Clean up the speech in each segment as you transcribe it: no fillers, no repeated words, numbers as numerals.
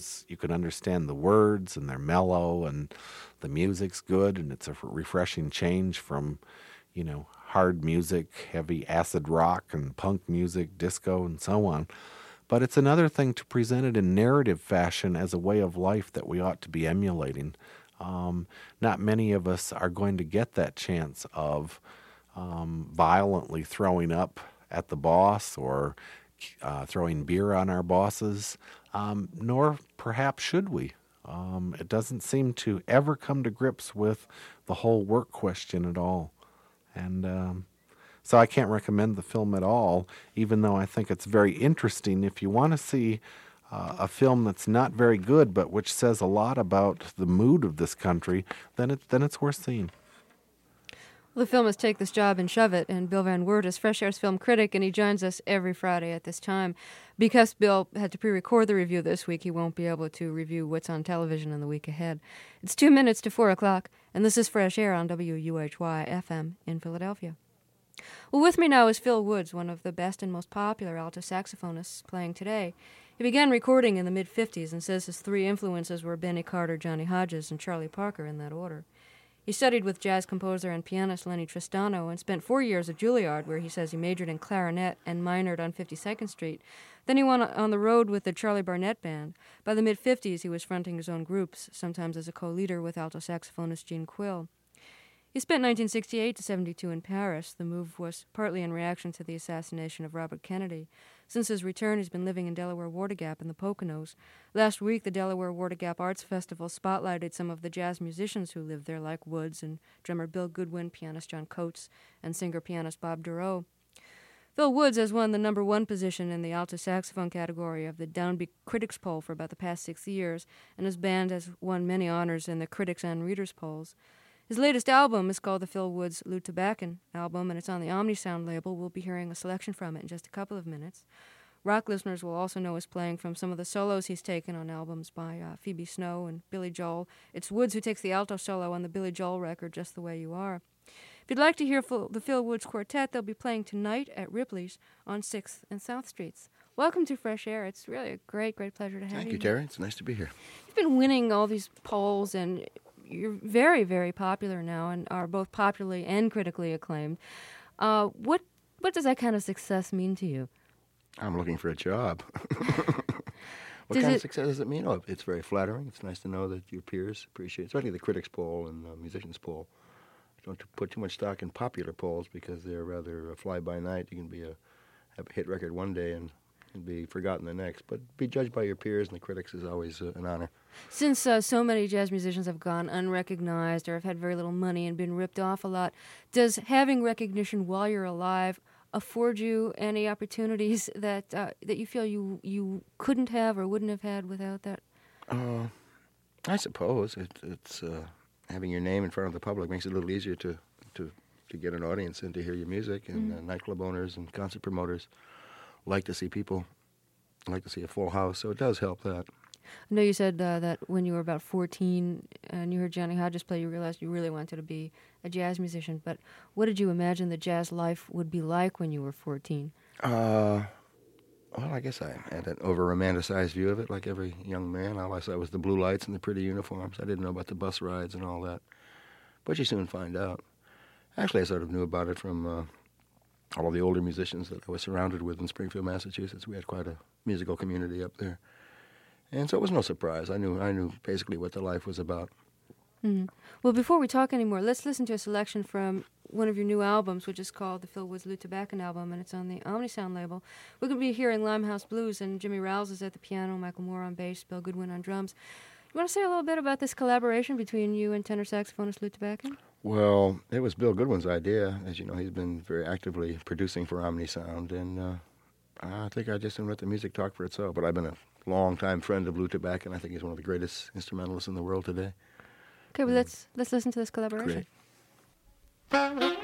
because you can understand the words and they're mellow and the music's good and it's a refreshing change from, hard music, heavy acid rock and punk music, disco and so on. But it's another thing to present it in narrative fashion as a way of life that we ought to be emulating. Not many of us are going to get that chance of violently throwing up at the boss or throwing beer on our bosses, nor perhaps should we. It doesn't seem to ever come to grips with the whole work question at all. And so I can't recommend the film at all, even though I think it's very interesting. If you want to see a film that's not very good, but which says a lot about the mood of this country, then it's worth seeing. Well, the film is Take This Job and Shove It, and Bill Van Wert is Fresh Air's film critic, and he joins us every Friday at this time. Because Bill had to pre-record the review this week, he won't be able to review what's on television in the week ahead. It's 2 minutes to 4 o'clock, and this is Fresh Air on WUHY-FM in Philadelphia. Well, with me now is Phil Woods, one of the best and most popular alto saxophonists playing today. He began recording in the mid-'50s and says his three influences were Benny Carter, Johnny Hodges, and Charlie Parker in that order. He studied with jazz composer and pianist Lenny Tristano and spent 4 years at Juilliard, where he says he majored in clarinet and minored on 52nd Street. Then he went on the road with the Charlie Barnett Band. By the mid-'50s, he was fronting his own groups, sometimes as a co-leader with alto saxophonist Gene Quill. He spent 1968 to 72 in Paris. The move was partly in reaction to the assassination of Robert Kennedy. Since his return, he's been living in Delaware Water Gap in the Poconos. Last week, the Delaware Water Gap Arts Festival spotlighted some of the jazz musicians who live there, like Woods and drummer Bill Goodwin, pianist John Coates, and singer-pianist Bob Dorough. Phil Woods has won the number one position in the alto saxophone category of the Downbeat Critics Poll for about the past 6 years, and his band has won many honors in the Critics and Readers polls. His latest album is called the Phil Woods Lutebakken album, and it's on the Omnisound label. We'll be hearing a selection from it in just a couple of minutes. Rock listeners will also know his playing from some of the solos he's taken on albums by Phoebe Snow and Billy Joel. It's Woods who takes the alto solo on the Billy Joel record, Just the Way You Are. If you'd like to hear the Phil Woods Quartet, they'll be playing tonight at Ripley's on 6th and South Streets. Welcome to Fresh Air. It's really a great, great pleasure to have you. Thank you, Terry. It's nice to be here. You've been winning all these polls, and you're very, very popular now and are both popularly and critically acclaimed. What does that kind of success mean to you? I'm looking for a job. What kind of success does it mean? Oh, it's very flattering. It's nice to know that your peers appreciate, especially the critics poll and the musicians poll. Don't put too much stock in popular polls because they're rather a fly-by-night. You can have a hit record one day and be forgotten the next. But be judged by your peers and the critics is always an honor. Since so many jazz musicians have gone unrecognized or have had very little money and been ripped off a lot, does having recognition while you're alive afford you any opportunities that you feel you couldn't have or wouldn't have had without that? I suppose it's having your name in front of the public makes it a little easier to get an audience and to hear your music. And nightclub owners and concert promoters like to see a full house, so it does help that. I know you said that when you were about 14 and you heard Johnny Hodges play, you realized you really wanted to be a jazz musician. But what did you imagine the jazz life would be like when you were 14? Well, I guess I had an over-romanticized view of it, like every young man. All I saw was the blue lights and the pretty uniforms. I didn't know about the bus rides and all that. But you soon find out. Actually, I sort of knew about it from all of the older musicians that I was surrounded with in Springfield, Massachusetts. We had quite a musical community up there. And so it was no surprise. I knew basically what the life was about. Mm-hmm. Well, before we talk anymore, let's listen to a selection from one of your new albums, which is called the Phil Woods Lutebakken album, and it's on the Omnisound label. We're going to be hearing Limehouse Blues, and Jimmy Rouse is at the piano, Michael Moore on bass, Bill Goodwin on drums. You want to say a little bit about this collaboration between you and tenor saxophonist Lutebakken? Well, it was Bill Goodwin's idea. As you know, he's been very actively producing for Omnisound, and I think I just let the music talk for itself. But I've been a long-time friend of Lutebakken. I think he's one of the greatest instrumentalists in the world today. Okay, well, let's listen to this collaboration. Great.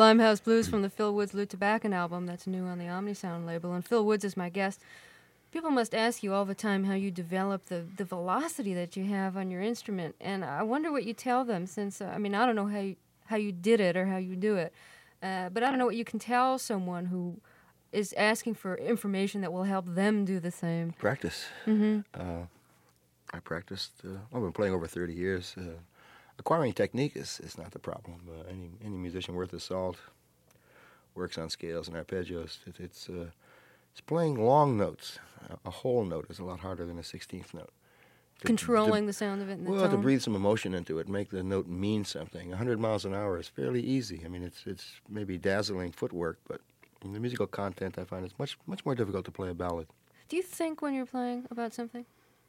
Limehouse Blues from the Phil Woods Lou Tobacco album that's new on the Omnisound label. And Phil Woods is my guest. People must ask you all the time how you develop the velocity that you have on your instrument. And I wonder what you tell them since, I don't know how you did it or how you do it. But I don't know what you can tell someone who is asking for information that will help them do the same. Practice. I practiced. I've been playing over 30 years. Acquiring technique is not the problem. Any musician worth his salt works on scales and arpeggios. It's playing long notes. A whole note is a lot harder than a 16th note. Controlling the sound of it and the tone? To breathe some emotion into it, make the note mean something. 100 miles an hour is fairly easy. I mean, it's maybe dazzling footwork, but the musical content I find is much more difficult to play a ballad. Do you think when you're playing about something?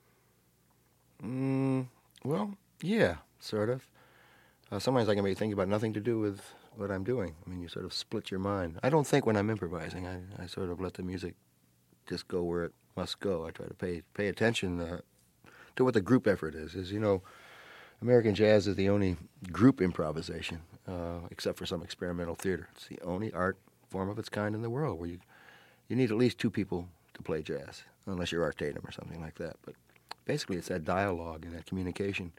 Well, yeah, sort of. Sometimes I can be thinking about nothing to do with what I'm doing. I mean, you sort of split your mind. I don't think when I'm improvising. I sort of let the music just go where it must go. I try to pay attention to what the group effort is. As you know, American jazz is the only group improvisation, except for some experimental theater. It's the only art form of its kind in the world where you need at least two people to play jazz, unless you're Art Tatum or something like that. But basically, it's that dialogue and that communication.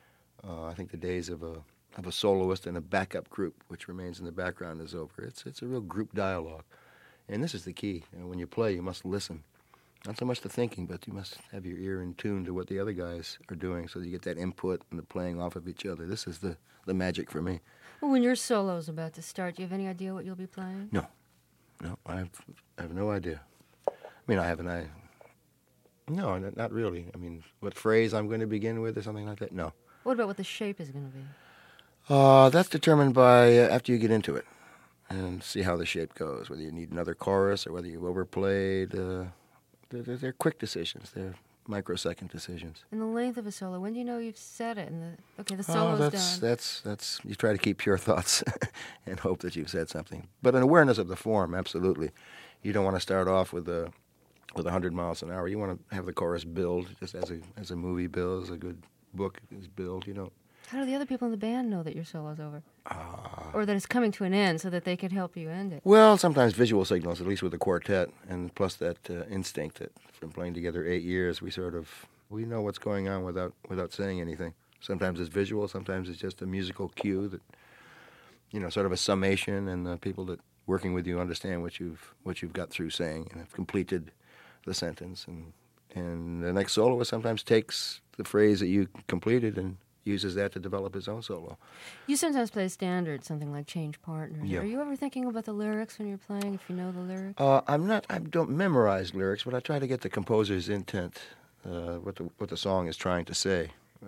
I think the days of a soloist and a backup group, which remains in the background, is over. It's a real group dialogue, and this is the key. When you play, you must listen. Not so much the thinking, but you must have your ear in tune to what the other guys are doing so that you get that input and the playing off of each other. This is the magic for me. Well, when your solo's about to start, do you have any idea what you'll be playing? No, I have no idea. I mean, I have an idea. No, not really. I mean, what phrase I'm going to begin with or something like that? No. What about what the shape is going to be? That's determined by after you get into it and see how the shape goes, whether you need another chorus or whether you've overplayed. They're quick decisions. They're microsecond decisions. And the length of a solo, when do you know you've said it? And the solo's done. That's you try to keep pure thoughts and hope that you've said something. But an awareness of the form, absolutely. You don't want to start off with 100 miles an hour. You want to have the chorus build, just as a movie builds, a good book is built, you know. How do the other people in the band know that your solo's over? Or that it's coming to an end so that they can help you end it? Well, sometimes visual signals, at least with the quartet, and plus that instinct that from playing together 8 years, we know what's going on without saying anything. Sometimes it's visual, sometimes it's just a musical cue that, you know, sort of a summation, and the people that working with you understand what you've got through saying and have completed the sentence. And the next soloist sometimes takes the phrase that you completed and uses that to develop his own solo. You sometimes play standard, something like Change Partners. Yeah. Are you ever thinking about the lyrics when you're playing, if you know the lyrics? I don't memorize lyrics, but I try to get the composer's intent, what the song is trying to say.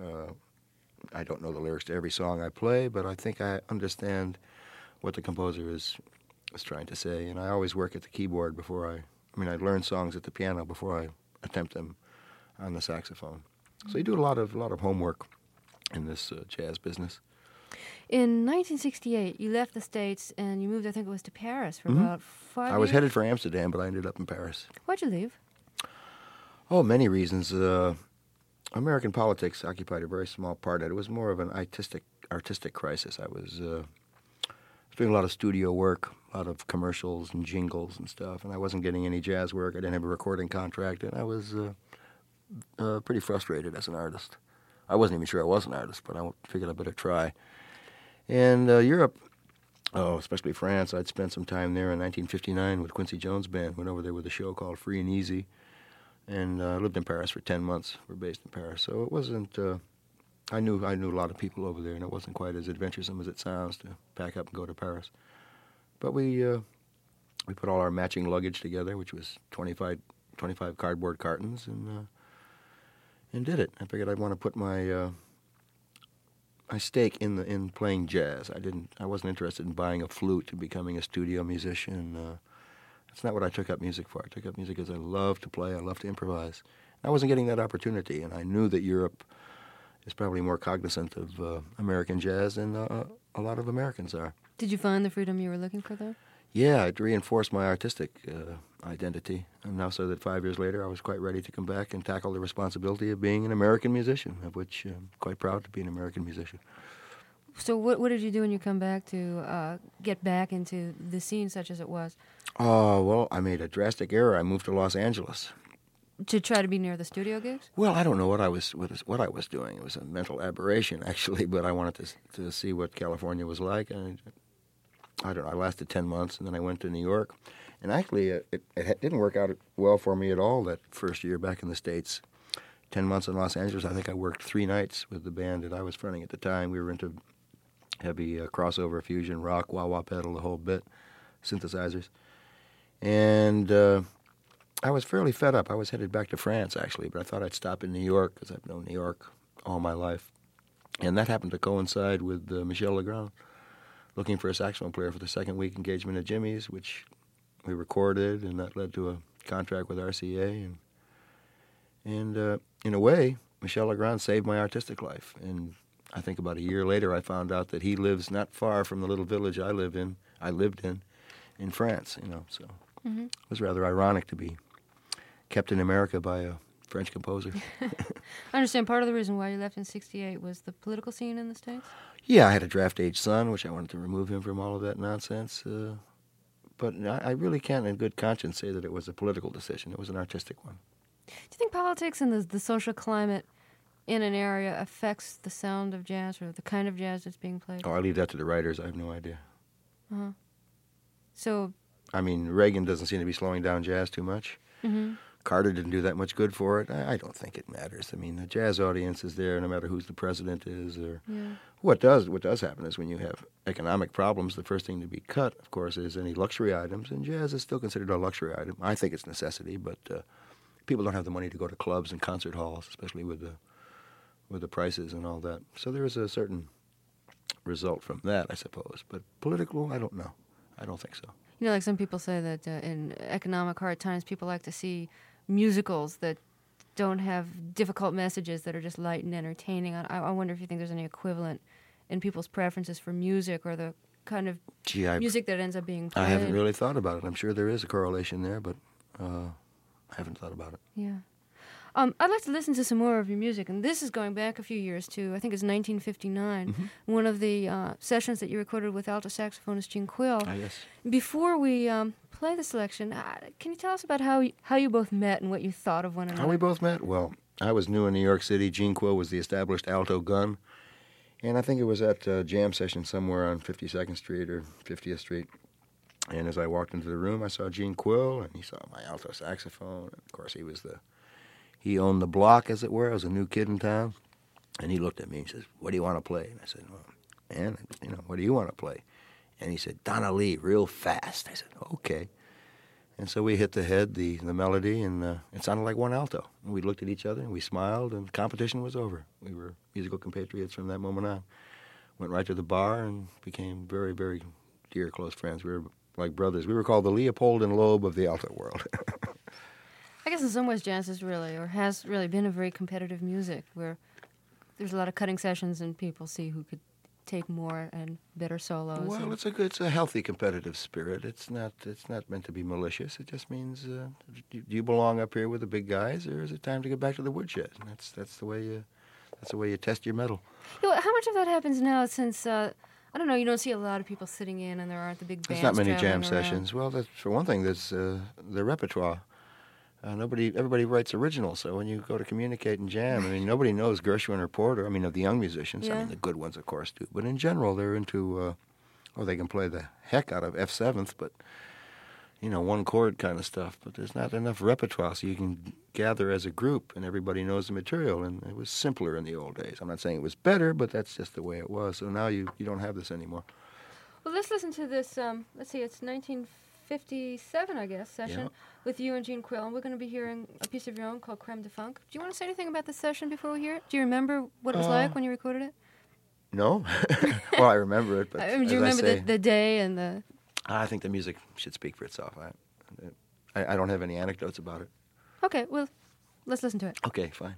I don't know the lyrics to every song I play, but I think I understand what the composer is trying to say, and I always work at the keyboard before I learn songs at the piano before I attempt them on the saxophone. So you do a lot of homework in this jazz business. In 1968, you left the States and you moved, I think it was to Paris for about 5 years? I was headed for Amsterdam, but I ended up in Paris. Why'd you leave? Oh, many reasons. American politics occupied a very small part of it. It was more of an artistic crisis. I was doing a lot of studio work, a lot of commercials and jingles and stuff, and I wasn't getting any jazz work. I didn't have a recording contract, and I was pretty frustrated as an artist. I wasn't even sure I was an artist, but I figured I'd better try. And Europe, especially France, I'd spent some time there in 1959 with Quincy Jones' band. Went over there with a show called Free and Easy, and lived in Paris for 10 months. We're based in Paris, so it wasn't. I knew a lot of people over there, and it wasn't quite as adventuresome as it sounds to pack up and go to Paris. But we put all our matching luggage together, which was 25 cardboard cartons, and did it. I figured I'd want to put my stake in playing jazz. I wasn't interested in buying a flute and becoming a studio musician. That's not what I took up music for. I took up music because I love to play. I love to improvise. I wasn't getting that opportunity, and I knew that Europe is probably more cognizant of American jazz than a lot of Americans are. Did you find the freedom you were looking for there? Yeah, it reinforced my artistic identity. And now so that 5 years later, I was quite ready to come back and tackle the responsibility of being an American musician, of which I'm quite proud to be an American musician. So what did you do when you come back to get back into the scene such as it was? Well, I made a drastic error. I moved to Los Angeles. To try to be near the studio gigs? Well, I don't know what I was doing. It was a mental aberration, actually, but I wanted to see what California was like. And I don't know. I lasted 10 months, and then I went to New York. And actually, it didn't work out well for me at all that first year back in the States. 10 months in Los Angeles, I think I worked 3 nights with the band that I was fronting at the time. We were into heavy crossover, fusion, rock, wah-wah pedal, the whole bit, synthesizers. And I was fairly fed up. I was headed back to France, actually, but I thought I'd stop in New York because I've known New York all my life. And that happened to coincide with Michel Legrand looking for a saxophone player for the second week engagement at Jimmy's, which we recorded, and that led to a contract with RCA. And in a way, Michel Legrand saved my artistic life. And I think about a year later, I found out that he lives not far from the little village I lived in France, so it was rather ironic to be kept in America by a French composer. I understand part of the reason why you left in '68 was the political scene in the States? Yeah, I had a draft-age son, which I wanted to remove him from all of that nonsense. But I really can't in good conscience say that it was a political decision. It was an artistic one. Do you think politics and the social climate in an area affects the sound of jazz or the kind of jazz that's being played? Oh, I leave that to the writers. I have no idea. Uh-huh. So... I mean, Reagan doesn't seem to be slowing down jazz too much. Mm-hmm. Carter didn't do that much good for it. I don't think it matters. I mean, the jazz audience is there no matter who the president is. Or what does happen is when you have economic problems, the first thing to be cut, of course, is any luxury items, and jazz is still considered a luxury item. I think it's a necessity, but people don't have the money to go to clubs and concert halls, especially with the prices and all that. So there is a certain result from that, I suppose. But political, I don't know. I don't think so. You know, like some people say that in economic hard times, people like to see musicals that don't have difficult messages, that are just light and entertaining. I wonder if you think there's any equivalent in people's preferences for music or the kind of music that ends up being played. I haven't really thought about it. I'm sure there is a correlation there, but I haven't thought about it. Yeah. I'd like to listen to some more of your music, and this is going back a few years to, I think it's 1959, one of the sessions that you recorded with alto saxophonist Gene Quill. Ah, yes. Before we play the selection, can you tell us about how you both met and what you thought of one another? How we both met? Well, I was new in New York City. Gene Quill was the established alto gun, and I think it was at a jam session somewhere on 52nd Street or 50th Street. And as I walked into the room, I saw Gene Quill, and he saw my alto saxophone. And of course, he owned the block, as it were. I was a new kid in town. And he looked at me and says, "What do you want to play?" And I said, "Well, man, what do you want to play?" And he said, "Donna Lee, real fast." I said, "Okay." And so we hit the head, the melody, and it sounded like one alto. And we looked at each other, and we smiled, and competition was over. We were musical compatriots from that moment on. Went right to the bar and became very, very dear, close friends. We were like brothers. We were called the Leopold and Loeb of the alto world. I guess in some ways jazz has really been a very competitive music where there's a lot of cutting sessions and people see who could take more and better solos. Well, it's a healthy competitive spirit. It's not meant to be malicious. It just means do you belong up here with the big guys, or is it time to get back to the woodshed? And that's the way you test your mettle. You know, how much of that happens now since I don't know, you don't see a lot of people sitting in and there aren't the big bands. There's not many jam around. sessions. Well, for one thing, there's the repertoire. Everybody writes originals, so when you go to communicate and jam, I mean, nobody knows Gershwin or Porter. I mean, of the young musicians. Yeah. I mean, the good ones, of course, do. But in general, they're into, they can play the heck out of F7th, but, one chord kind of stuff. But there's not enough repertoire, so you can gather as a group, and everybody knows the material. And it was simpler in the old days. I'm not saying it was better, but that's just the way it was. So now you don't have this anymore. Well, let's listen to this, let's see, it's 1957, I guess, session with you and Gene Quill, and we're going to be hearing a piece of your own called Creme de Funk. Do you want to say anything about this session before we hear it? Do you remember what it was like when you recorded it? No. Well, I remember it, but do you remember the day and the... I think the music should speak for itself. I don't have any anecdotes about it. Okay, well, let's listen to it. Okay, fine.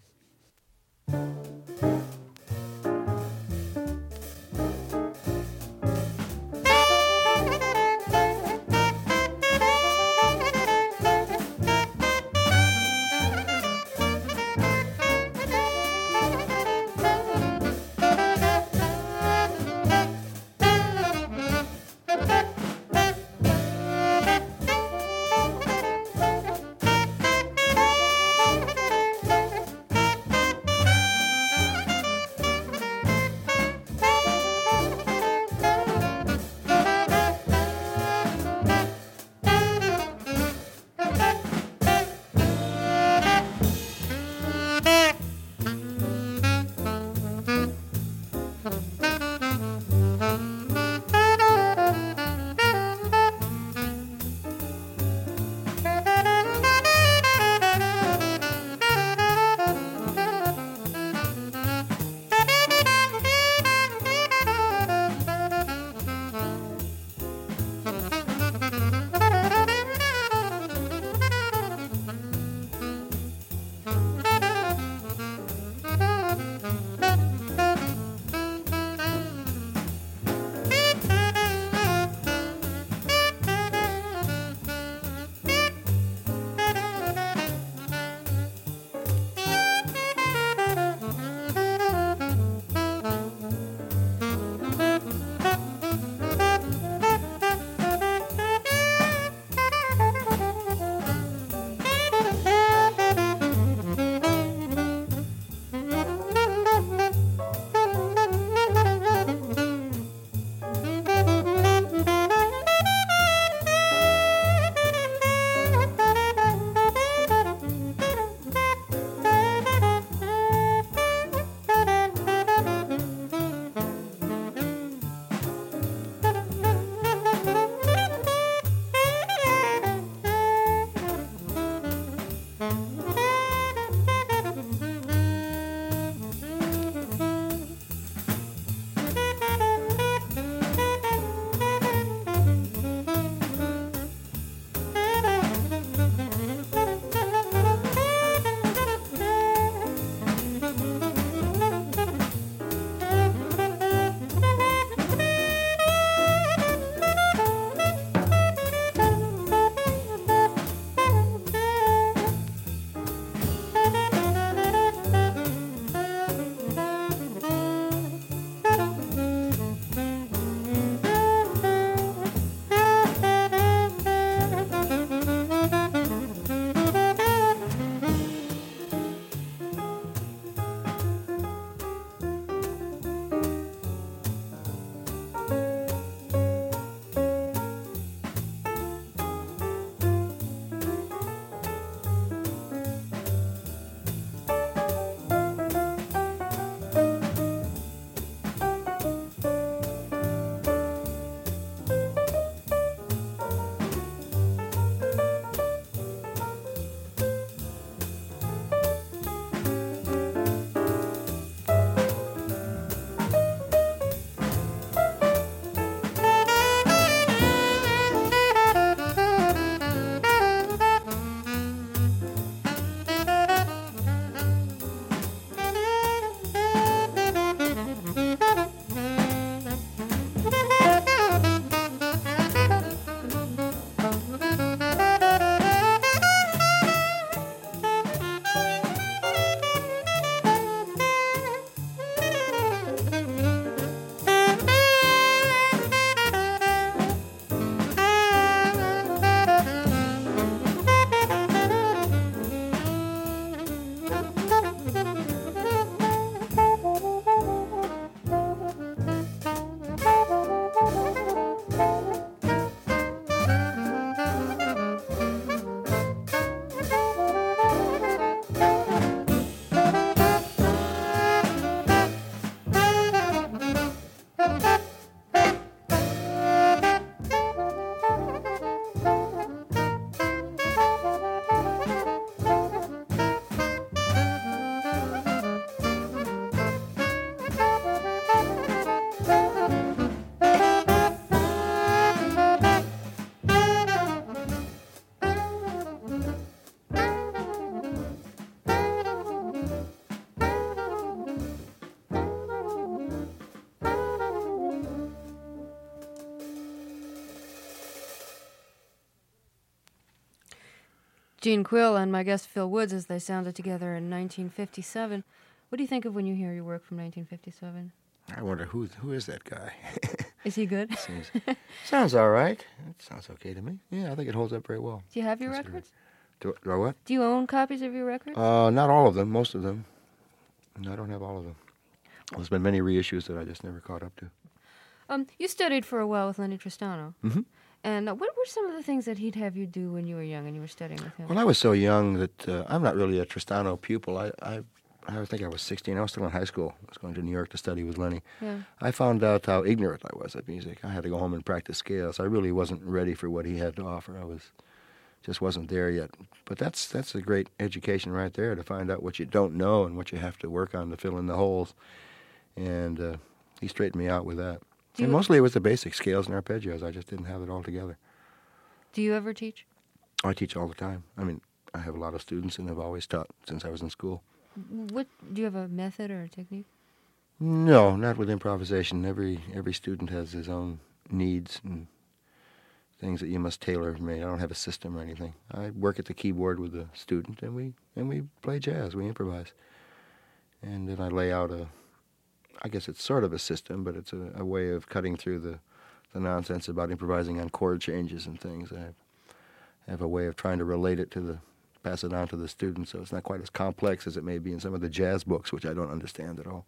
Gene Quill and my guest Phil Woods as they sounded together in 1957. What do you think of when you hear your work from 1957? I wonder who is that guy? Is he good? Sounds all right. It sounds okay to me. Yeah, I think it holds up very well. Do you have your records? Do I what? Do you own copies of your records? Not all of them. Most of them. No, I don't have all of them. There's been many reissues that I just never caught up to. You studied for a while with Lenny Tristano. Mm-hmm. And what were some of the things that he'd have you do when you were young and you were studying with him? Well, I was so young that I'm not really a Tristano pupil. I think I was 16. I was still in high school. I was going to New York to study with Lenny. Yeah. I found out how ignorant I was at music. I had to go home and practice scales. I really wasn't ready for what he had to offer. Just wasn't there yet. But that's a great education right there, to find out what you don't know and what you have to work on to fill in the holes. And he straightened me out with that. And mostly it was the basic scales and arpeggios. I just didn't have it all together. Do you ever teach? I teach all the time. I mean, I have a lot of students and have always taught since I was in school. What do you have a method or a technique? No, not with improvisation. Every student has his own needs and things that you must tailor made. I don't have a system or anything. I work at the keyboard with the student, and we play jazz. We improvise, and then I lay out I guess it's sort of a system, but it's a way of cutting through the nonsense about improvising on chord changes and things. I have a way of trying to relate it pass it on to the students, so it's not quite as complex as it may be in some of the jazz books, which I don't understand at all.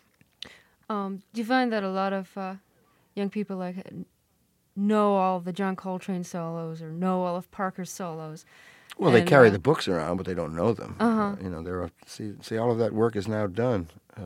Do you find that a lot of young people know all of the John Coltrane solos or know all of Parker's solos? Well, they carry the books around, but they don't know them. Uh-huh. See, all of that work is now done.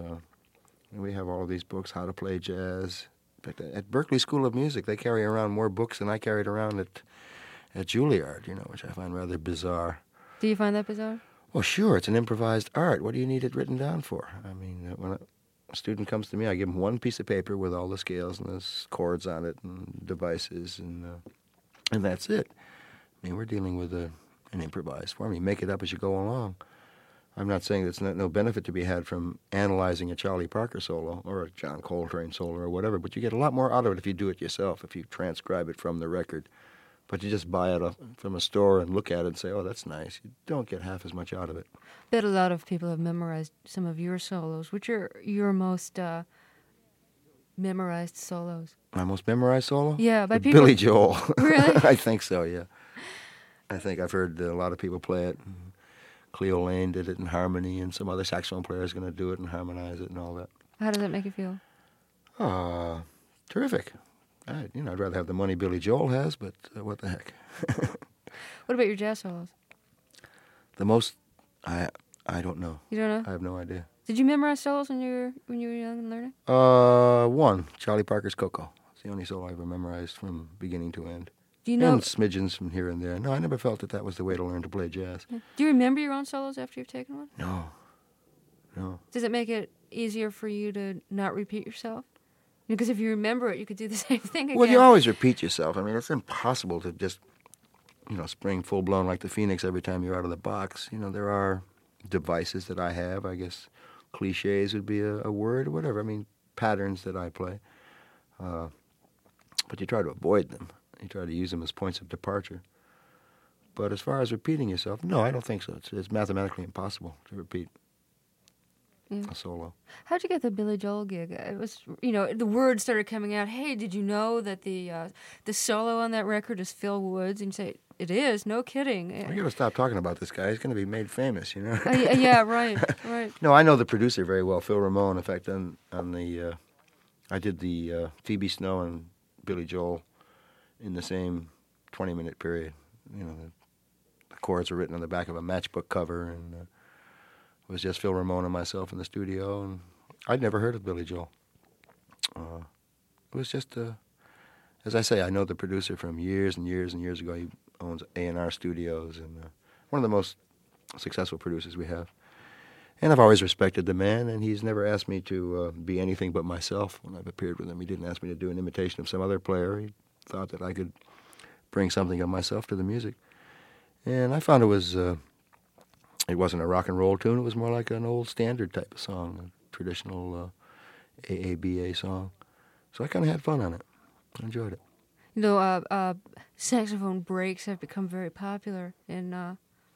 We have all of these books, how to play jazz. In fact, at Berklee School of Music, they carry around more books than I carried around at Juilliard, which I find rather bizarre. Do you find that bizarre? Well, sure, it's an improvised art. What do you need it written down for? I mean, when a student comes to me, I give him one piece of paper with all the scales and the chords on it and devices, and that's it. I mean, we're dealing with an improvised form. You make it up as you go along. I'm not saying there's no benefit to be had from analyzing a Charlie Parker solo or a John Coltrane solo or whatever, but you get a lot more out of it if you do it yourself, if you transcribe it from the record. But you just buy it from a store and look at it and say, oh, that's nice. You don't get half as much out of it. I bet a lot of people have memorized some of your solos. Which are your most memorized solos? My most memorized solo? Yeah, by people. Billy Joel. Really? I think so, yeah. I think I've heard a lot of people play it. Cleo Lane did it in harmony, and some other saxophone player is going to do it and harmonize it and all that. How does that make you feel? Terrific. I'd rather have the money Billy Joel has, but what the heck. What about your jazz solos? The most, I don't know. You don't know? I have no idea. Did you memorize solos when you were young and learning? One, Charlie Parker's Coco. It's the only solo I ever memorized from beginning to end. Do you know? And smidgens from here and there. No, I never felt that was the way to learn to play jazz. Do you remember your own solos after you've taken one? No. Does it make it easier for you to not repeat yourself? Because if you remember it, you could do the same thing again. Well, you always repeat yourself. I mean, it's impossible to just, spring full-blown like the Phoenix every time you're out of the box. There are devices that I have. I guess cliches would be a word or whatever. I mean, patterns that I play. But you try to avoid them. You try to use them as points of departure. But as far as repeating yourself, no, I don't think so. It's mathematically impossible to repeat a solo. How'd you get the Billy Joel gig? It was, the word started coming out, hey, did you know that the solo on that record is Phil Woods? And you say, it is, no kidding. I got to stop talking about this guy. He's going to be made famous, Yeah, right. No, I know the producer very well, Phil Ramone. In fact, I did the Phoebe Snow and Billy Joel in the same 20-minute period. The chords were written on the back of a matchbook cover, and it was just Phil Ramone and myself in the studio, and I'd never heard of Billy Joel. It was just, as I say, I know the producer from years and years and years ago. He owns A&R Studios, and one of the most successful producers we have. And I've always respected the man, and he's never asked me to be anything but myself when I've appeared with him. He didn't ask me to do an imitation of some other player. He thought that I could bring something of myself to the music. And I found it wasn't a rock and roll tune. It was more like an old standard type of song, a traditional AABA song. So I kind of had fun on it. I enjoyed it. Saxophone breaks have become very popular in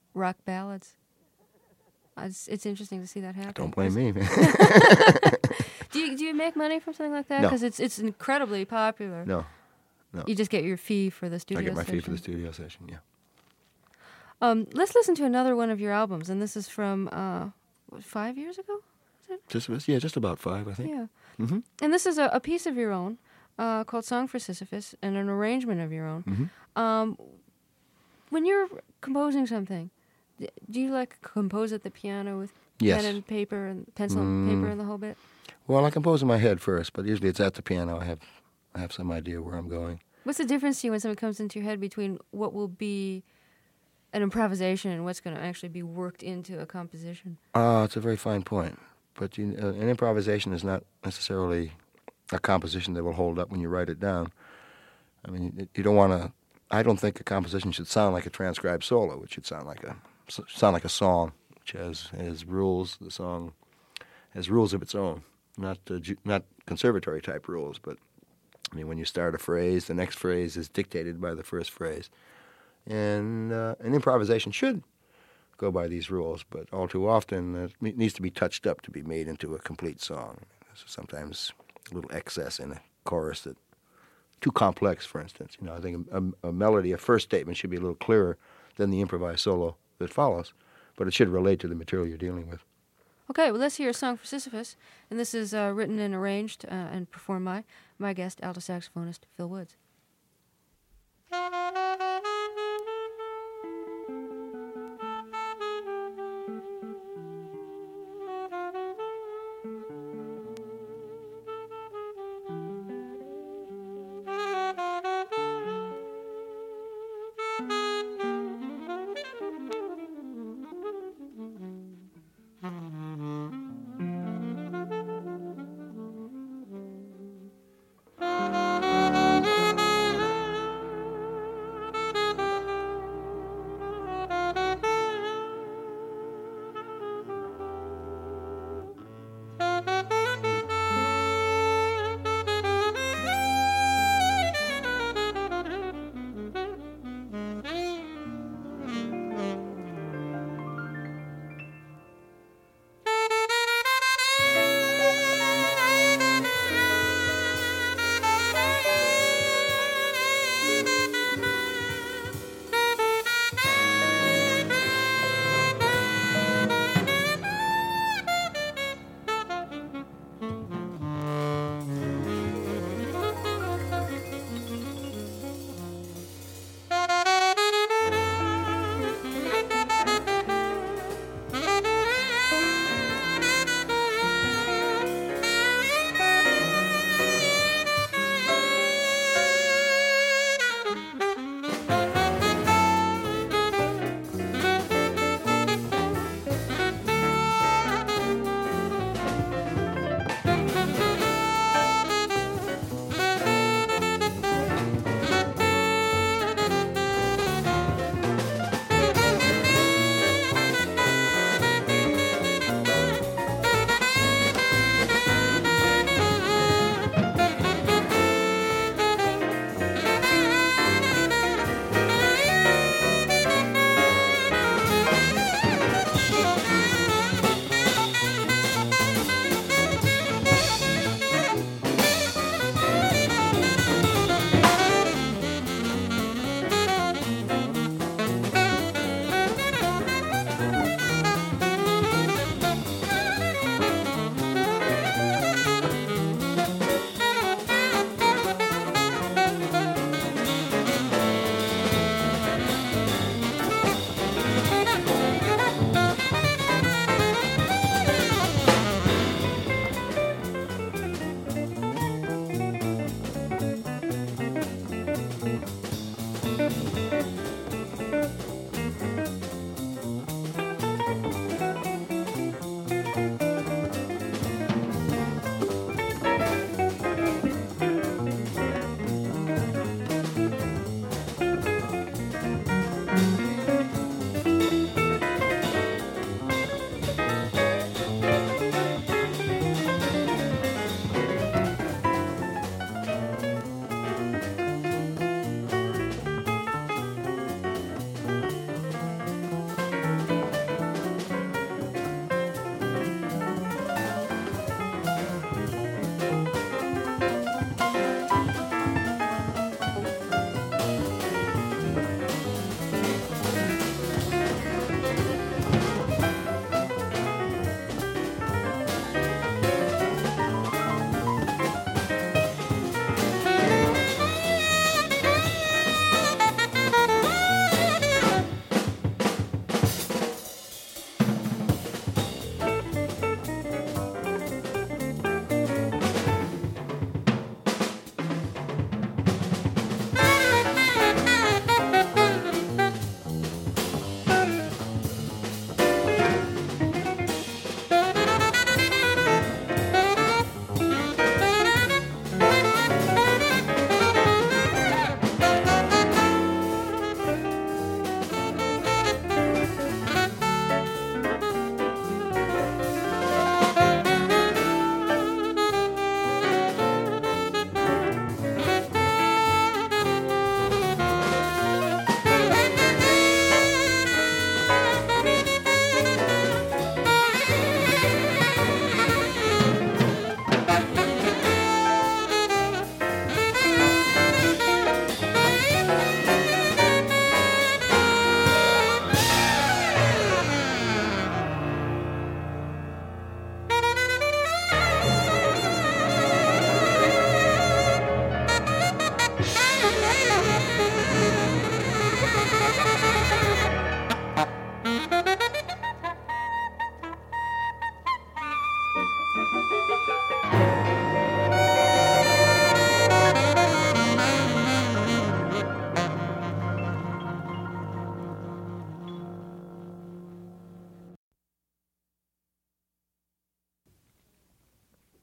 rock ballads. It's interesting to see that happen. Don't blame me. Do you make money from something like that? No. Because it's incredibly popular. No. You just get your fee for the studio I get my session. fee for the studio session, yeah. Let's listen to another one of your albums, and this is from 5 years ago? Just about 5, I think. Yeah. Mm-hmm. And this is a piece of your own called Song for Sisyphus, and an arrangement of your own. Mm-hmm. When you're composing something, do you like compose at the piano with Yes. pen and paper and pencil and paper and the whole bit? Well, I compose in my head first, but usually it's at the piano. I have some idea where I'm going. What's the difference to you when something comes into your head between what will be an improvisation and what's going to actually be worked into a composition? It's a very fine point. But an improvisation is not necessarily a composition that will hold up when you write it down. I mean, you don't want to. I don't think a composition should sound like a transcribed solo. It should sound like a song, which has rules. The song has rules of its own, not conservatory type rules. But I mean, when you start a phrase, the next phrase is dictated by the first phrase, and an improvisation should go by these rules. But all too often, it needs to be touched up to be made into a complete song. There's sometimes a little excess in a chorus that. Too complex, for instance. I think a melody, a first statement should be a little clearer than the improvised solo that follows, but it should relate to the material you're dealing with. Okay, well, let's hear a Song for Sisyphus, and this is written and arranged and performed by my guest, alto saxophonist Phil Woods.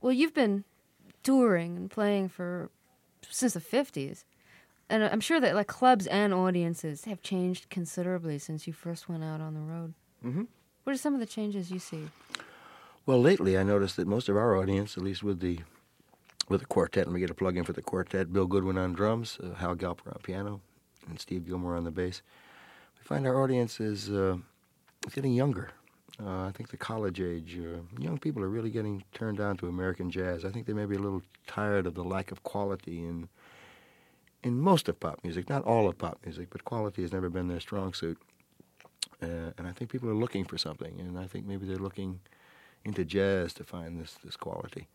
Well, you've been touring and playing since the 50s. And I'm sure that like clubs and audiences have changed considerably since you first went out on the road. Mm-hmm. What are some of the changes you see? Well, lately I noticed that most of our audience, at least with the quartet, and we get a plug in for the quartet, Bill Goodwin on drums, Hal Galper on piano, and Steve Gilmore on the bass. We find our audience is getting younger. I think the college age, young people are really getting turned on to American jazz. I think they may be a little tired of the lack of quality in most of pop music, not all of pop music, but quality has never been their strong suit. And I think people are looking for something, and I think maybe they're looking into jazz to find this quality.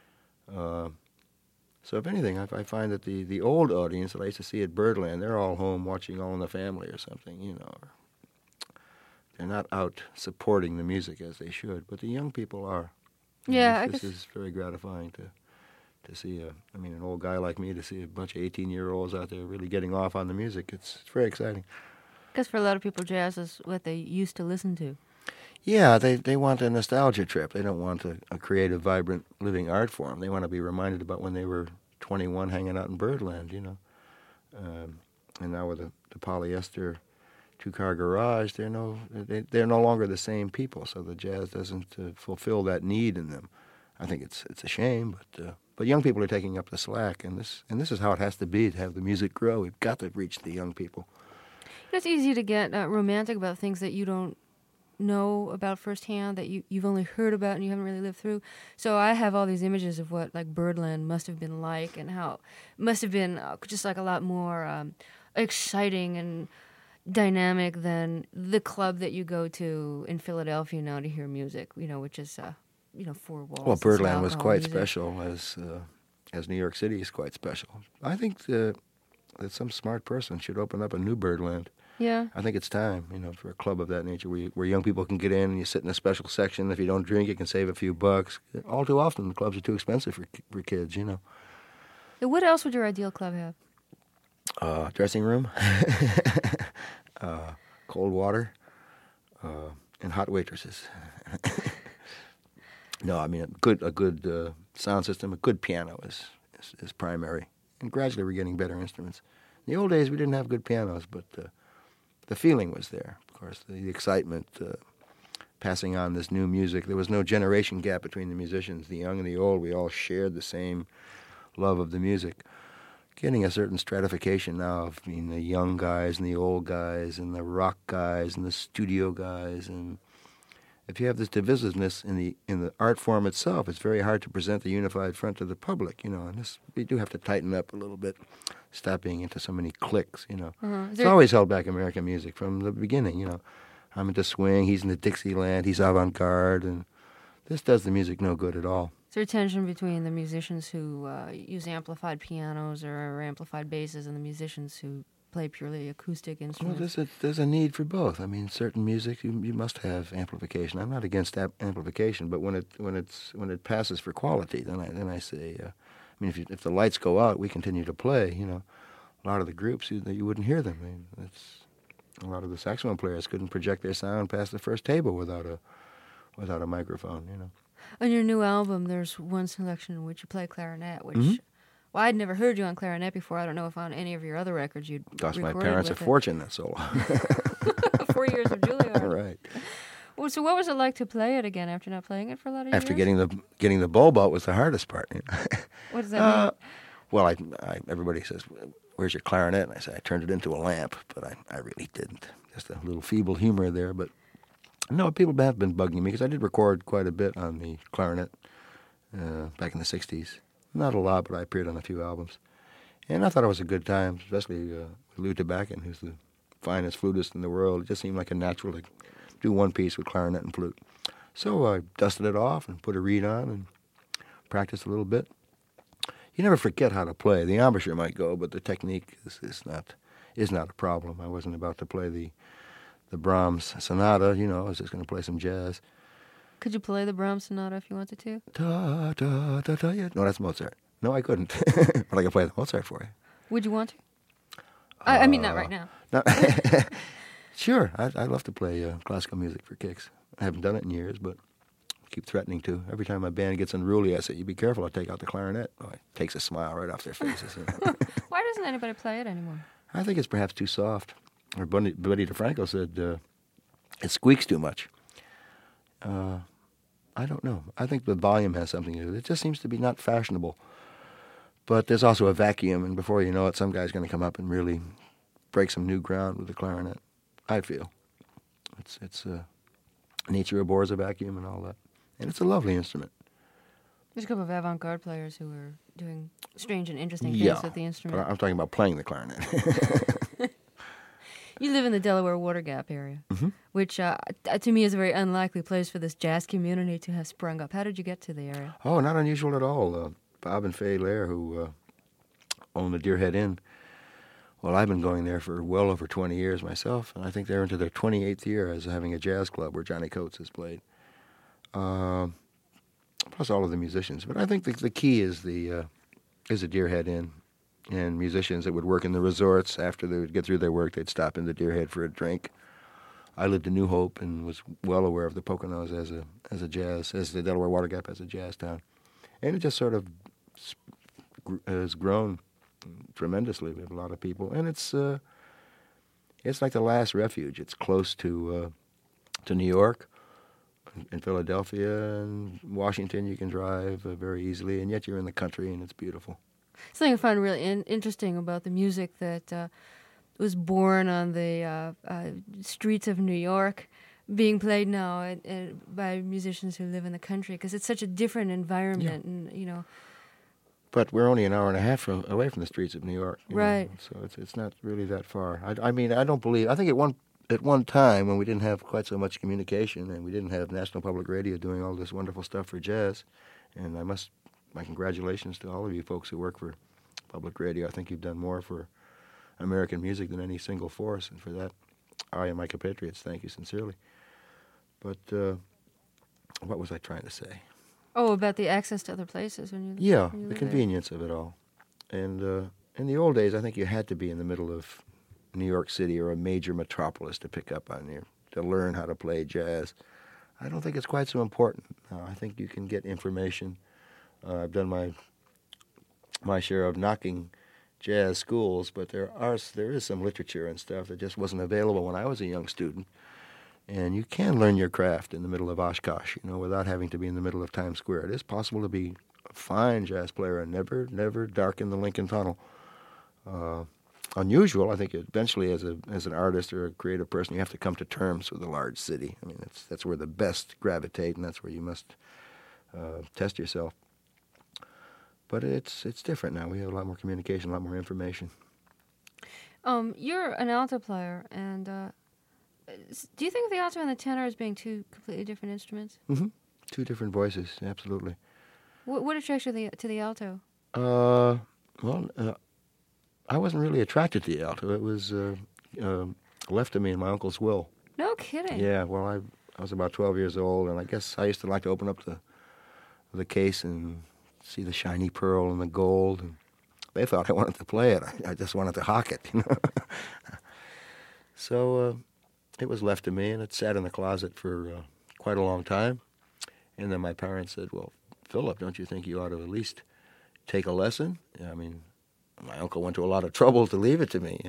So if anything, I find that the old audience that I used to see at Birdland, they're all home watching All in the Family or something, you know. They're not out supporting the music as they should, but the young people are. Yeah, This is very gratifying to see, an old guy like me, to see a bunch of 18-year-olds out there really getting off on the music. It's very exciting. Because for a lot of people, jazz is what they used to listen to. Yeah, they want a nostalgia trip. They don't want a creative, vibrant, living art form. They want to be reminded about when they were 21 hanging out in Birdland, you know. And now with the polyester two-car garage, they're no longer the same people, so the jazz doesn't fulfill that need in them. I think it's a shame, but young people are taking up the slack, and this is how it has to be to have the music grow. We've got to reach the young people. It's easy to get romantic about things that you don't know about firsthand, that you've only heard about and you haven't really lived through. So I have all these images of what like Birdland must have been like, and how it must have been just like a lot more exciting and dynamic than the club that you go to in Philadelphia now to hear music, you know, which is four walls. Well, Birdland was quite music. special, as New York City is quite special. I think that some smart person should open up a new Birdland. Yeah. I think it's time, for a club of that nature where young people can get in and you sit in a special section. If you don't drink, you can save a few bucks. All too often, the clubs are too expensive for kids, What else would your ideal club have? Dressing room, cold water, and hot waitresses. No, I mean a good sound system, a good piano is primary, and gradually we're getting better instruments. In the old days, we didn't have good pianos, but the feeling was there. Of course, the excitement, passing on this new music. There was no generation gap between the musicians, the young and the old. We all shared the same love of the music. Getting a certain stratification now of the young guys and the old guys and the rock guys and the studio guys, and if you have this divisiveness in the art form itself, it's very hard to present the unified front to the public, and we do have to tighten up a little bit, stop being into so many cliques, It's always held back American music from the beginning, I'm into swing, he's into Dixieland, he's avant-garde, and this does the music no good at all. Is there tension between the musicians who use amplified pianos or amplified basses and the musicians who play purely acoustic instruments? Well, there's a need for both. I mean, certain music you must have amplification. I'm not against amplification, but when it passes for quality, then I say, if the lights go out, we continue to play. A lot of the groups you wouldn't hear them. A lot of the saxophone players couldn't project their sound past the first table without a microphone. On your new album, there's one selection in which you play clarinet, which, well, I'd never heard you on clarinet before. I don't know if on any of your other records you'd cost my recorded parents a with it. fortune, that solo. 4 years of Juilliard. Right. Well, so what was it like to play it again after not playing it for a lot of After years? getting the bulb out was the hardest part. What does that mean? Well, everybody says, "Where's your clarinet?" And I say, "I turned it into a lamp," but I really didn't. Just a little feeble humor there, but no, people have been bugging me because I did record quite a bit on the clarinet back in the 60s. Not a lot, but I appeared on a few albums. And I thought it was a good time, especially with Lou Tabakin, who's the finest flutist in the world. It just seemed like a natural to do one piece with clarinet and flute. So I dusted it off and put a reed on and practiced a little bit. You never forget how to play. The embouchure might go, but the technique is not a problem. I wasn't about to play the Brahms sonata, I was just going to play some jazz. Could you play the Brahms sonata if you wanted to? Da, da, da, da, yeah. No, that's Mozart. No, I couldn't. But I can play the Mozart for you. Would you want to? I mean, not right now. No. Sure, I'd love to play classical music for kicks. I haven't done it in years, but keep threatening to. Every time my band gets unruly, I say, "You be careful, I'll take out the clarinet." Oh, it takes a smile right off their faces. Why doesn't anybody play it anymore? I think it's perhaps too soft. Or Buddy DeFranco said it squeaks too much. I don't know. I think the volume has something to do with it. It just seems to be not fashionable. But there's also a vacuum, and before you know it, some guy's going to come up and really break some new ground with the clarinet, I feel. It's nature abhors a vacuum and all that. And it's a lovely instrument. There's a couple of avant-garde players who are doing strange and interesting things Yeah, with the but instrument. I'm talking about playing the clarinet. You live in the Delaware Water Gap area, which to me is a very unlikely place for this jazz community to have sprung up. How did you get to the area? Oh, not unusual at all. Bob and Fay Lair, who own the Deerhead Inn, well, I've been going there for well over 20 years myself, and I think they're into their 28th year as having a jazz club where Johnny Coates has played. Plus all of the musicians. But I think the key is the Deerhead Inn. And musicians that would work in the resorts, after they would get through their work, they'd stop in the Deerhead for a drink. I lived in New Hope and was well aware of the Poconos as the Delaware Water Gap as a jazz town. And it just sort of has grown tremendously. We have a lot of people. And it's like the last refuge. It's close to New York. In Philadelphia and Washington, you can drive very easily, and yet you're in the country, and it's beautiful. Something I find really interesting about the music that was born on the streets of New York, being played now by musicians who live in the country, because it's such a different environment, and But we're only an hour and a half away from the streets of New York, right? So it's not really that far. I mean, I don't believe. I think at one time when we didn't have quite so much communication and we didn't have National Public Radio doing all this wonderful stuff for jazz, and my congratulations to all of you folks who work for public radio. I think you've done more for American music than any single force, and for that, I and my compatriots thank you sincerely. But what was I trying to say? Oh, about the access to other places when you Yeah, when you the live there. convenience of it all. And in the old days, I think you had to be in the middle of New York City or a major metropolis to pick up on to learn how to play jazz. I don't think it's quite so important. I think you can get information. I've done my share of knocking jazz schools, but there is some literature and stuff that just wasn't available when I was a young student. And you can learn your craft in the middle of Oshkosh, without having to be in the middle of Times Square. It is possible to be a fine jazz player and never darken the Lincoln Tunnel. Unusual, I think. Eventually, as an artist or a creative person, you have to come to terms with a large city. I mean, that's where the best gravitate, and that's where you must test yourself. But it's different now. We have a lot more communication, a lot more information. You're an alto player, and do you think of the alto and the tenor as being two completely different instruments? Mm-hmm. Two different voices, absolutely. What attracts you to the alto? I wasn't really attracted to the alto. It was left to me in my uncle's will. No kidding. Yeah, well, I was about 12 years old, and I guess I used to like to open up the case and see the shiny pearl and the gold. And they thought I wanted to play it. I just wanted to hawk it, So it was left to me, and it sat in the closet for quite a long time. And then my parents said, "Well, Philip, don't you think you ought to at least take a lesson?" I mean, my uncle went to a lot of trouble to leave it to me,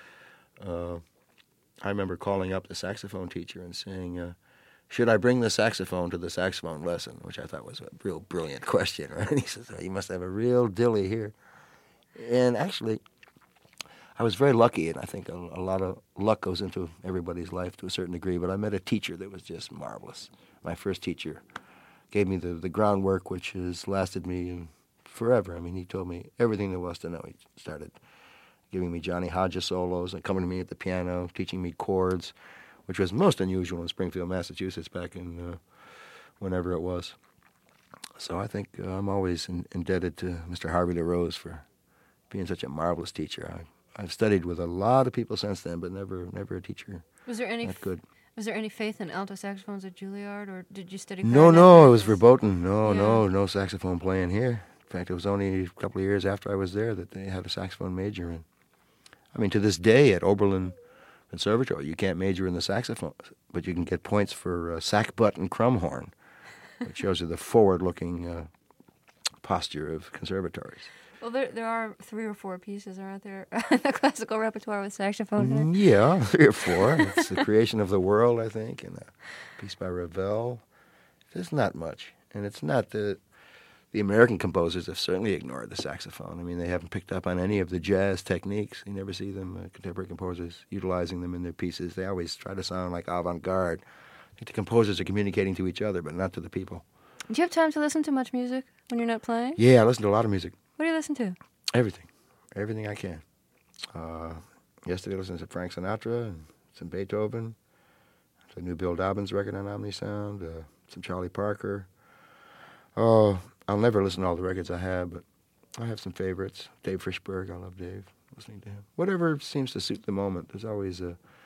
I remember calling up the saxophone teacher and saying, should I bring the saxophone to the saxophone lesson, which I thought was a real brilliant question, right? And he says, "You must have a real dilly here." And actually, I was very lucky, and I think a lot of luck goes into everybody's life to a certain degree, but I met a teacher that was just marvelous. My first teacher gave me the groundwork, which has lasted me forever. I mean, he told me everything there was to know. He started giving me Johnny Hodges solos and coming to me at the piano, teaching me chords, which was most unusual in Springfield, Massachusetts, back in whenever it was. So I think I'm always indebted to Mr. Harvey LaRose for being such a marvelous teacher. I've studied with a lot of people since then, but never a teacher Was there any that good. Was there any faith in alto saxophones at Juilliard, or did you study? No, it was verboten. Yeah. No saxophone playing here. In fact, it was only a couple of years after I was there that they had a saxophone major in. I mean, to this day at Oberlin Conservatory, you can't major in the saxophone, but you can get points for sackbut and crumhorn. It shows you the forward-looking posture of conservatories. Well, there are 3 or 4 pieces, aren't there? The classical repertoire with saxophone in it. Yeah, 3 or 4. It's The Creation of the World, I think, and a piece by Ravel. There's not much, and it's not the American composers have certainly ignored the saxophone. I mean, they haven't picked up on any of the jazz techniques. You never see them, contemporary composers, utilizing them in their pieces. They always try to sound like avant-garde. I think the composers are communicating to each other, but not to the people. Do you have time to listen to much music when you're not playing? Yeah, I listen to a lot of music. What do you listen to? Everything I can. Yesterday I listened to Frank Sinatra and some Beethoven, the new Bill Dobbins record on Omnisound, some Charlie Parker. Oh, I'll never listen to all the records I have, but I have some favorites. Dave Frishberg, I love Dave, listening to him. Whatever seems to suit the moment. There's always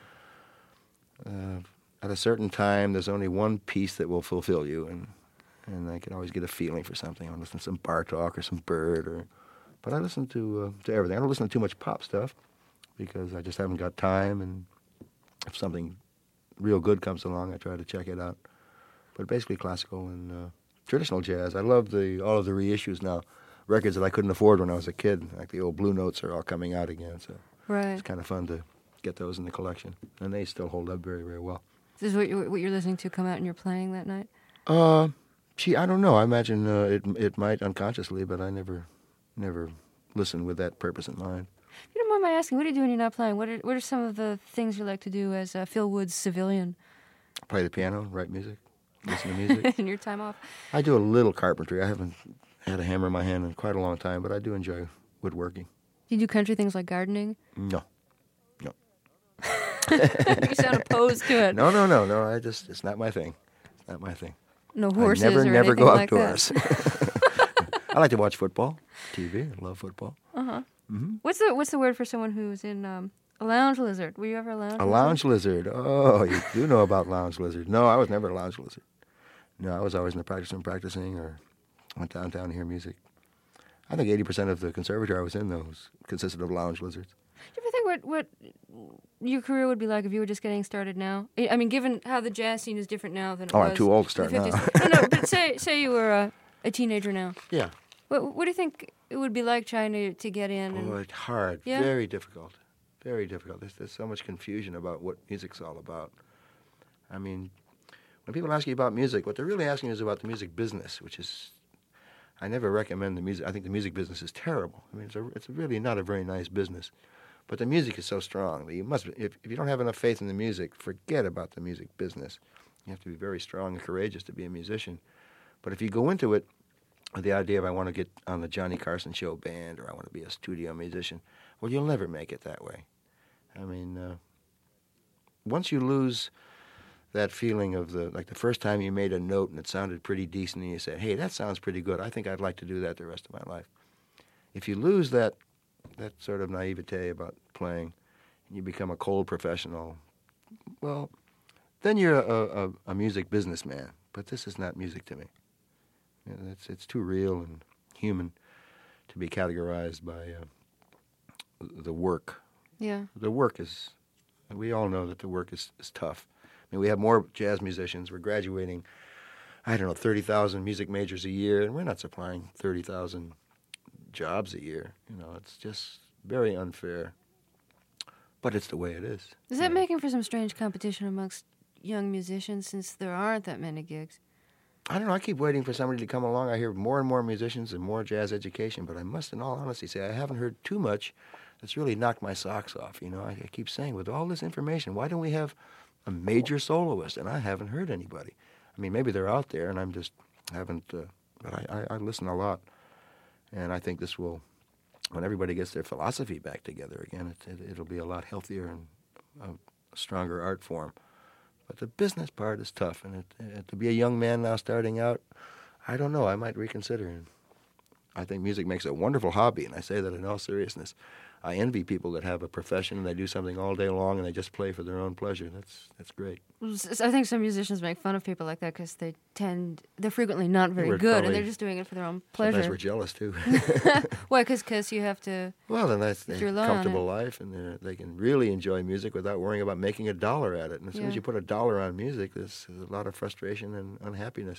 at a certain time, there's only one piece that will fulfill you, and I can always get a feeling for something. I'll listen to some Bartok or some Bird, but I listen to everything. I don't listen to too much pop stuff because I just haven't got time, and if something real good comes along, I try to check it out. But basically classical and traditional jazz. I love all of the reissues now, records that I couldn't afford when I was a kid, like the old Blue Notes are all coming out again, so it's kind of fun to get those in the collection, and they still hold up very, very well. Is this what you're listening to come out and you're playing that night? I don't know. I imagine it might unconsciously, but I never listen with that purpose in mind. If you don't mind my asking, what do you do when you're not playing? What are some of the things you like to do as Phil Wood's civilian? Play the piano, write music, listen to music. In your time off? I do a little carpentry. I haven't had a hammer in my hand in quite a long time, but I do enjoy woodworking. Do you do country things like gardening? No. You sound opposed to it. No. It's not my thing. It's not my thing. No horses I never anything go like outdoors. that. I like to watch football, TV. I love football. Uh-huh. Mm-hmm. What's the word for someone who's in a lounge lizard? Were you ever a lounge lizard? A lounge lizard. Oh, you do know about lounge lizard. No, I was never a lounge lizard. No, I was always in the practice room practicing or went downtown to hear music. I think 80% of the conservatory I was in, though, consisted of lounge lizards. Do you ever think what your career would be like if you were just getting started now? I mean, given how the jazz scene is different now than it was. I'm too old to start in the now. 50s. No, but say you were a teenager now. Yeah. What do you think it would be like trying to get in? Oh, it's hard. Yeah? Very difficult. Very difficult. There's so much confusion about what music's all about. I mean, when people ask you about music, what they're really asking is about the music business, which is, I never recommend the music. I think the music business is terrible. I mean, it's really not a very nice business. But the music is so strong that you must, if you don't have enough faith in the music, forget about the music business. You have to be very strong and courageous to be a musician. But if you go into it with the idea of I want to get on the Johnny Carson show band or I want to be a studio musician, well, you'll never make it that way. I mean, once you lose that feeling of the first time you made a note and it sounded pretty decent and you said, hey, that sounds pretty good. I think I'd like to do that the rest of my life. If you lose that sort of naivete about playing and you become a cold professional, well, then you're a music businessman. But this is not music to me. You know, it's too real and human to be categorized by the work. Yeah. The work is, we all know that the work is tough. I mean, we have more jazz musicians. We're graduating, 30,000 music majors a year, and we're not supplying 30,000 jobs a year. You know, it's just very unfair. But it's the way it is. Is that making for some strange competition amongst young musicians since there aren't that many gigs? I don't know. I keep waiting for somebody to come along. I hear more and more musicians and more jazz education, but I must, in all honesty, say I haven't heard too much that's really knocked my socks off. You know, I keep saying, with all this information, why don't we have a major soloist? And I haven't heard anybody. I mean, maybe they're out there, and I'm just haven't. But I listen a lot, and I think this will, when everybody gets their philosophy back together again, it'll be a lot healthier and a stronger art form. But the business part is tough, and to be a young man now starting out, I don't know. I might reconsider. I think music makes a wonderful hobby, and I say that in all seriousness. I envy people that have a profession and they do something all day long and they just play for their own pleasure. That's great. I think some musicians make fun of people like that because they're frequently not very good, and they're just doing it for their own pleasure. Sometimes we're jealous too. Why? Because you have to. Well, then that's a comfortable life, and they can really enjoy music without worrying about making $1 at it. And as soon as you put $1 on music, there's a lot of frustration and unhappiness.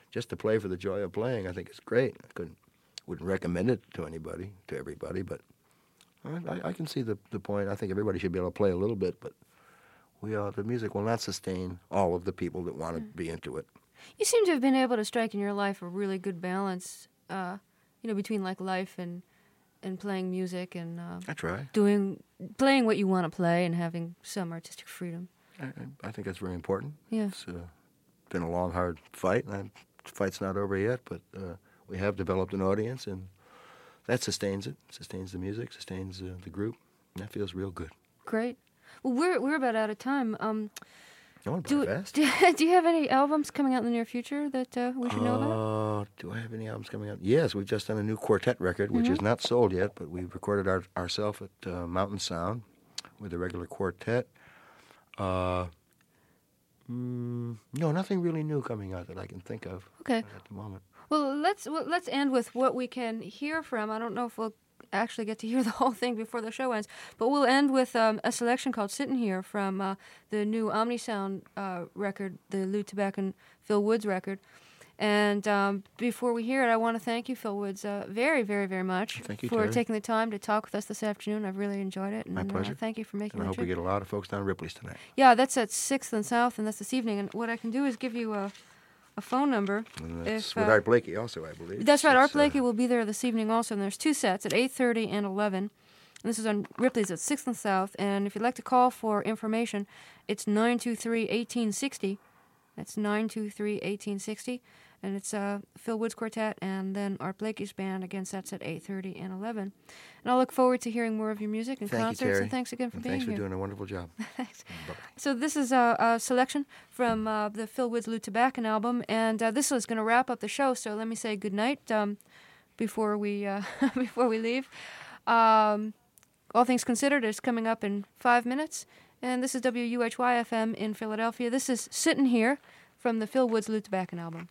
just to play for the joy of playing, I think it's great. Wouldn't recommend it to everybody, but I can see the point. I think everybody should be able to play a little bit, but the music will not sustain all of the people that want to be into it. You seem to have been able to strike in your life a really good balance, between like life and playing music and I try. Playing what you want to play and having some artistic freedom. I think that's very important. Yeah. It's been a long, hard fight, and the fight's not over yet, but we have developed an audience, and that sustains it, sustains the music, sustains the group, and that feels real good. Great. Well, we're about out of time. Fast. Do you have any albums coming out in the near future that we should know about? Do I have any albums coming out? Yes, we've just done a new quartet record, which is not sold yet, but we recorded ourselves at Mountain Sound with a regular quartet. No, nothing really new coming out that I can think of. Okay. At the moment. Well, let's end with what we can hear from. I don't know if we'll actually get to hear the whole thing before the show ends, but we'll end with a selection called "Sittin' Here" from the new Omnisound record, the Lou Tabak and Phil Woods record. And before we hear it, I want to thank you, Phil Woods, very, very, very much Thank you, for Terry. taking the time to talk with us this afternoon. I've really enjoyed it. And, My pleasure. Thank you for making And I the hope we trip. get a lot of folks down at Ripley's tonight. Yeah, that's at 6th and South, and that's this evening. And what I can do is give you a phone number. And that's If, with Art Blakey also, I believe. That's right. Art It's, Blakey will be there this evening also, and there's two sets at 8:30 and 11. And this is on Ripley's at 6th and South. And if you'd like to call for information, it's 923-1860. That's 923-1860. And it's Phil Woods Quartet and then Art Blakey's band. Again, sets at 8:30 and 11. And I'll look forward to hearing more of your music and Thank you, concerts. Terry. And thanks again for and being thanks here. for doing a wonderful job. Thanks. Bye-bye. So this is a selection from the Phil Woods Lou Tabakin album, and this is going to wrap up the show. So let me say goodnight before we before we leave. All Things Considered is coming up in 5 minutes, and this is WUHY FM in Philadelphia. This is "Sittin' Here" from the Phil Woods Lou Tabakin album.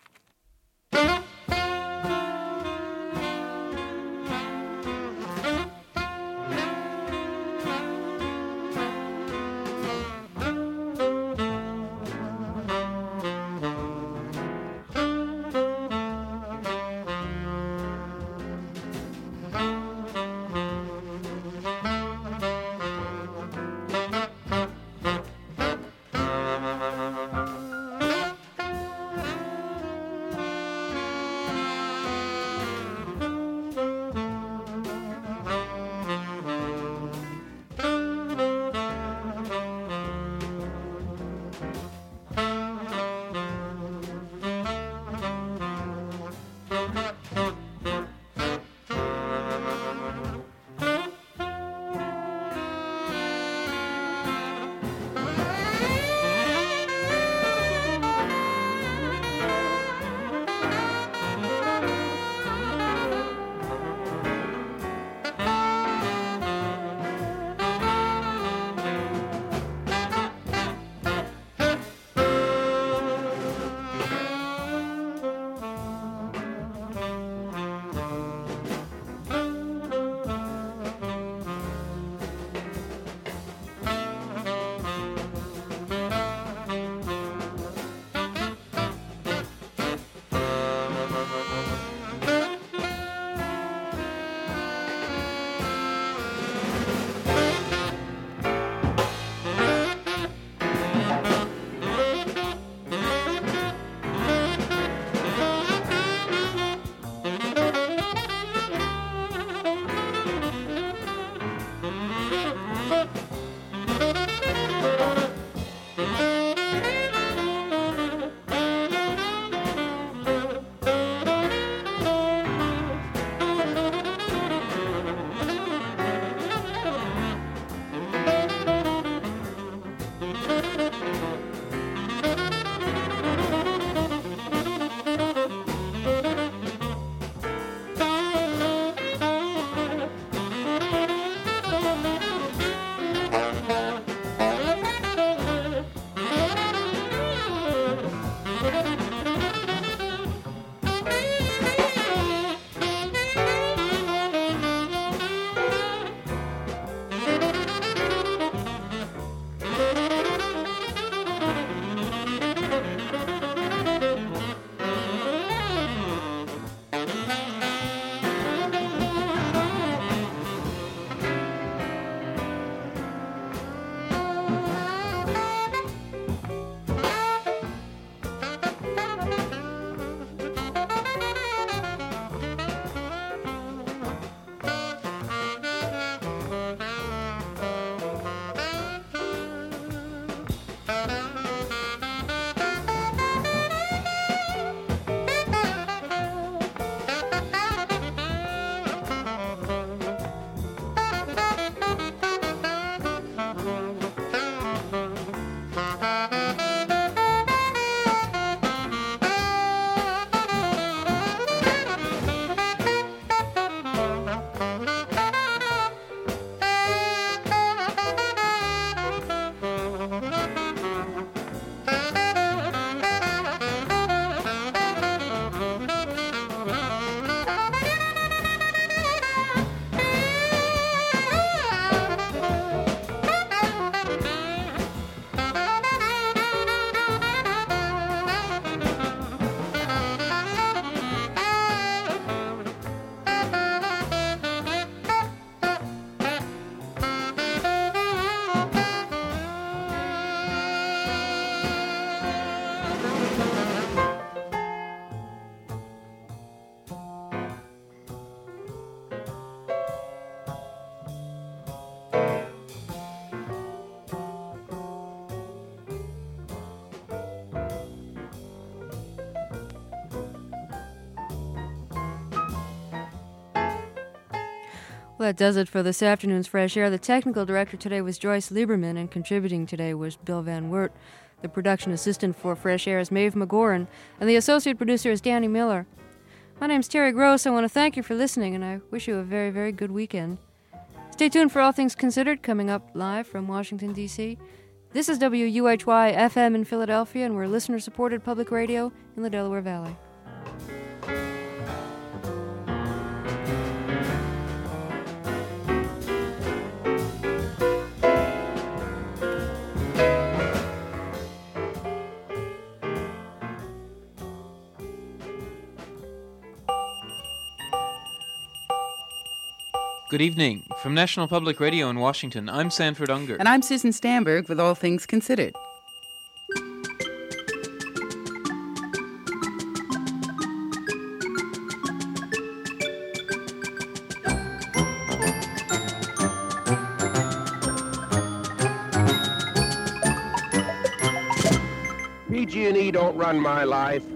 Well, that does it for this afternoon's Fresh Air. The technical director today was Joyce Lieberman, and contributing today was Bill Van Wert. The production assistant for Fresh Air is Maeve McGoran, and the associate producer is Danny Miller. My name's Terry Gross. I want to thank you for listening, and I wish you a very, very good weekend. Stay tuned for All Things Considered, coming up live from Washington, D.C. This is WUHY FM in Philadelphia, and we're listener-supported public radio in the Delaware Valley. Good evening. From National Public Radio in Washington, I'm Sanford Unger. And I'm Susan Stamberg with All Things Considered. PG&E don't run my life.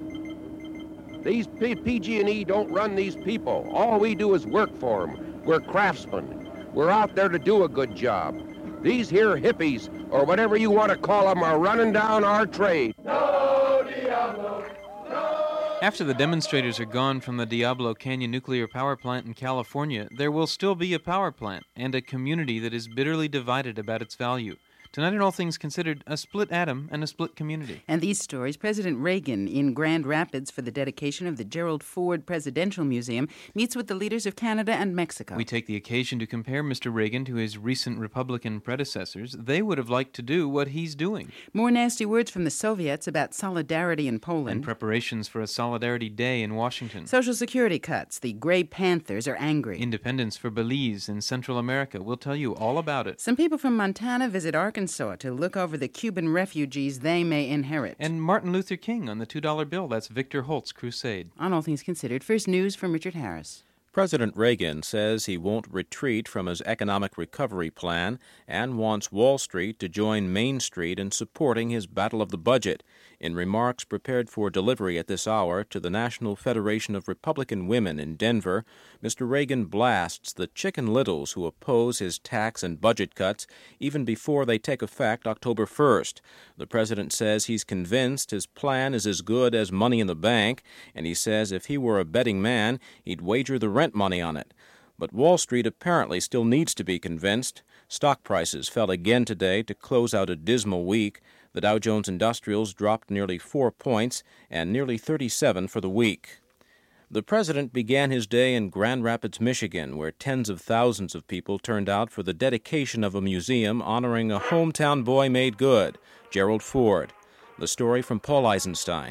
These PG&E don't run these people. All we do is work for them. We're craftsmen. We're out there to do a good job. These here hippies, or whatever you want to call them, are running down our trade. No, Diablo, no. After the demonstrators are gone from the Diablo Canyon nuclear power plant in California, there will still be a power plant and a community that is bitterly divided about its value. Tonight in All Things Considered, a split atom and a split community. And these stories, President Reagan in Grand Rapids for the dedication of the Gerald Ford Presidential Museum meets with the leaders of Canada and Mexico. We take the occasion to compare Mr. Reagan to his recent Republican predecessors. They would have liked to do what he's doing. More nasty words from the Soviets about solidarity in Poland. And preparations for a Solidarity Day in Washington. Social Security cuts. The Grey Panthers are angry. Independence for Belize in Central America. We'll tell you all about it. Some people from Montana visit Arkansas to look over the Cuban refugees they may inherit. And Martin Luther King on the $2 bill. That's Victor Holt's crusade. On All Things Considered, first news from Richard Harris. President Reagan says he won't retreat from his economic recovery plan and wants Wall Street to join Main Street in supporting his battle of the budget. In remarks prepared for delivery at this hour to the National Federation of Republican Women in Denver, Mr. Reagan blasts the Chicken Littles who oppose his tax and budget cuts even before they take effect October 1st. The president says he's convinced his plan is as good as money in the bank, and he says if he were a betting man, he'd wager the rent money on it. But Wall Street apparently still needs to be convinced. Stock prices fell again today to close out a dismal week. The Dow Jones Industrials dropped nearly 4 points and nearly 37 for the week. The president began his day in Grand Rapids, Michigan, where tens of thousands of people turned out for the dedication of a museum honoring a hometown boy made good, Gerald Ford. The story from Paul Eisenstein.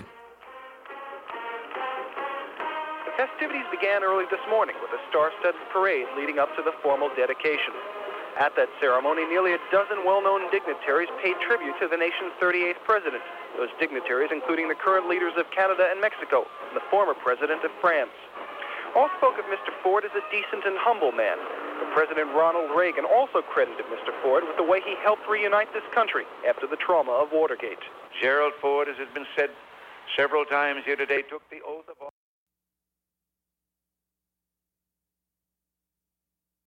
The festivities began early this morning with a star-studded parade leading up to the formal dedication. At that ceremony, nearly a dozen well-known dignitaries paid tribute to the nation's 38th president. Those dignitaries including the current leaders of Canada and Mexico, and the former president of France. All spoke of Mr. Ford as a decent and humble man. But President Ronald Reagan also credited Mr. Ford with the way he helped reunite this country after the trauma of Watergate. Gerald Ford, as has been said several times here today, took the oath of office.